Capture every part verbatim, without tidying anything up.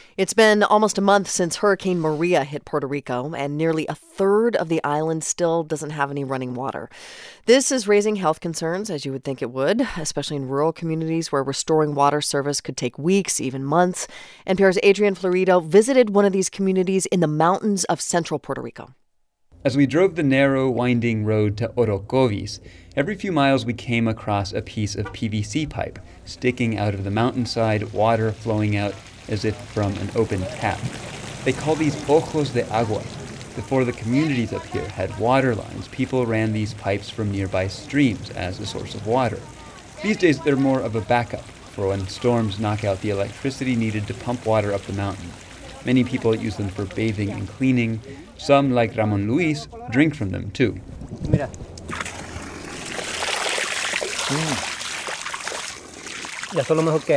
It's been almost a month since Hurricane Maria hit Puerto Rico, and nearly a third of the island still doesn't have any running water. This is raising health concerns, as you would think it would, especially in rural communities where restoring water service could take weeks, even months. N P R's Adrian Florido visited one of these communities in the mountains of central Puerto Rico. As we drove the narrow, winding road to Orocovis, every few miles we came across a piece of P V C pipe sticking out of the mountainside, water flowing out as if from an open tap. They call these ojos de agua. Before the communities up here had water lines, people ran these pipes from nearby streams as a source of water. These days, they're more of a backup for when storms knock out the electricity needed to pump water up the mountain. Many people use them for bathing and cleaning. Some, like Ramon Luis, drink from them too. Mira. Mm. This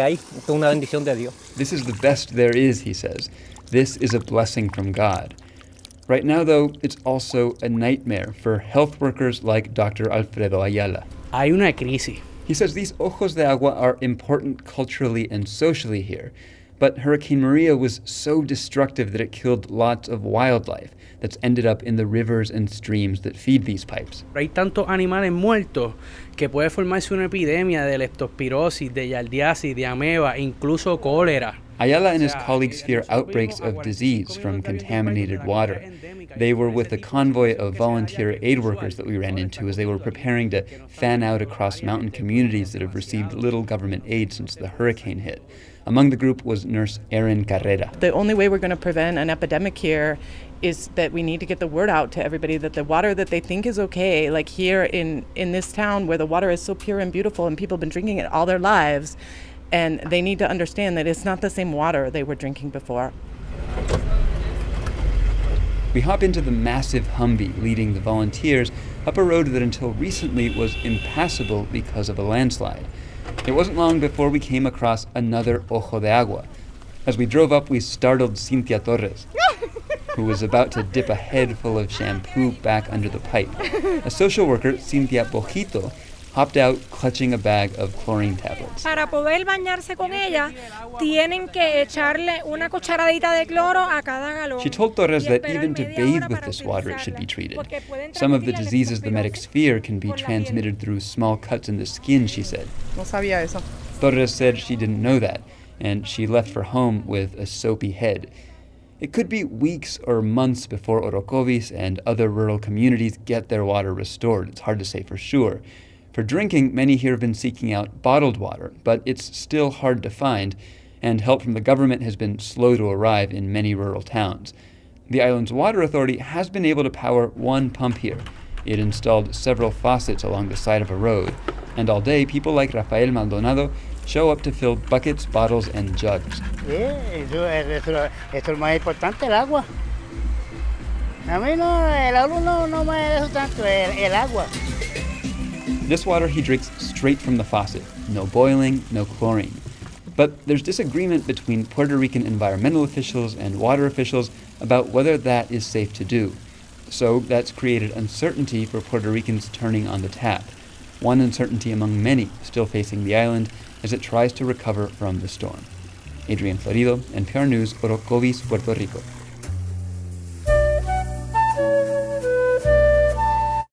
is the best there is, he says. This is a blessing from God. Right now, though, it's also a nightmare for health workers like Doctor Alfredo Ayala. Hay una crisis. He says these ojos de agua are important culturally and socially here, but Hurricane Maria was so destructive that it killed lots of wildlife that's ended up in the rivers and streams that feed these pipes. Hay tantos animales muertos que puede formarse una epidemia de leptospirosis, de yardiasis, de ameba, incluso cólera. Ayala and his colleagues fear outbreaks of disease from contaminated water. They were with a convoy of volunteer aid workers that we ran into as they were preparing to fan out across mountain communities that have received little government aid since the hurricane hit. Among the group was nurse Erin Carrera. The only way we're going to prevent an epidemic here is that we need to get the word out to everybody that the water that they think is okay, like here in, in this town where the water is so pure and beautiful and people have been drinking it all their lives, and they need to understand that it's not the same water they were drinking before. We hop into the massive Humvee leading the volunteers up a road that until recently was impassable because of a landslide. It wasn't long before we came across another ojo de agua. As we drove up, we startled Cynthia Torres, who was about to dip a head full of shampoo back under the pipe. A social worker, Cynthia Bojito, hopped out clutching a bag of chlorine tablets. Para poder bañarse con ella, tienen que echarle una cucharadita de cloro a cada galón. She told Torres that even to bathe with this water, it should be treated. Some of the diseases the medics fear can be transmitted through small cuts in the skin, she said. No sabía eso. Torres said she didn't know that, and she left for home with a soapy head. It could be weeks or months before Orocovis and other rural communities get their water restored. It's hard to say for sure. For drinking, many here have been seeking out bottled water, but it's still hard to find, and help from the government has been slow to arrive in many rural towns. The island's water authority has been able to power one pump here. It installed several faucets along the side of a road, and all day, people like Rafael Maldonado show up to fill buckets, bottles, and jugs. Esto es lo más importante, el agua. A mí no, el agua no, no me dejo tanto, el agua. This water he drinks straight from the faucet. No boiling, no chlorine. But there's disagreement between Puerto Rican environmental officials and water officials about whether that is safe to do. So that's created uncertainty for Puerto Ricans turning on the tap. One uncertainty among many still facing the island as it tries to recover from the storm. Adrian Florido, N P R News, Orocovis, Puerto Rico.